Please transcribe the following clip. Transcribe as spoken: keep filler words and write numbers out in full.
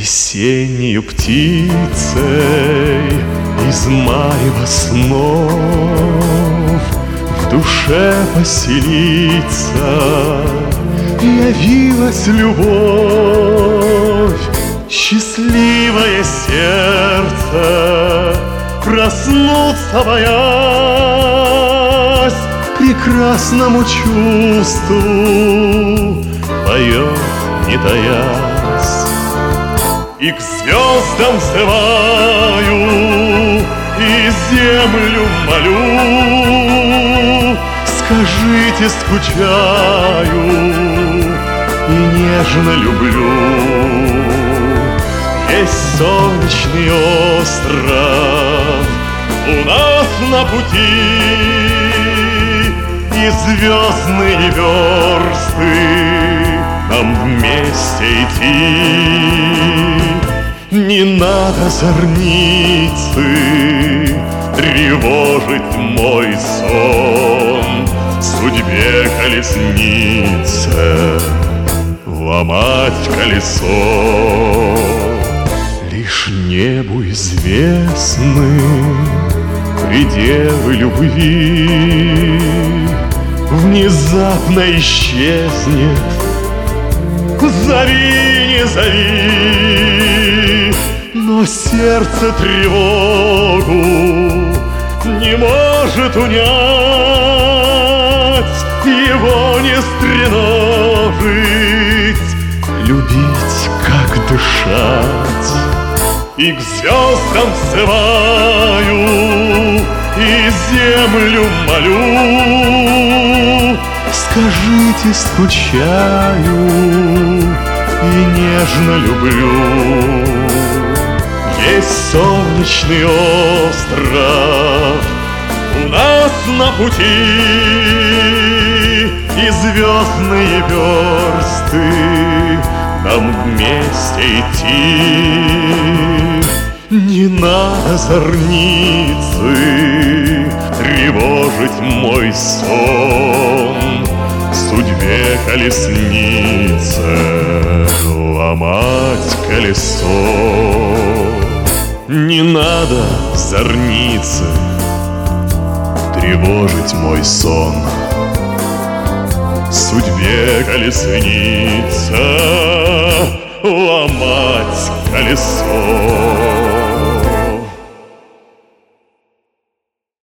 Весеннею птицей из марева снов в душе поселиться явилась любовь. Счастливое сердце проснуться боясь, прекрасному чувству поет, не таясь. И к звездам взываю, и землю молю: скажите, скучаю и нежно люблю. Есть солнечный остров у нас на пути, и звездные версты нам вместе идти. Не надо зорницы тревожить мой сон, судьбе колеснице ломать колесо. Лишь небу известны пределы любви, внезапно исчезнет. Зови, не зови, но сердце тревогу не может унять, его не стреножить, любить, как дышать. И к звездам взываю, и землю молю: скажите, скучаю и нежно люблю. Есть солнечный остров у нас на пути, и звездные версты нам вместе идти. Не надо зорницы тревожить мой сон, судьбе колеснице ломать колесо. Не надо зорницы тревожить мой сон, судьбе колеснице ломать колесо.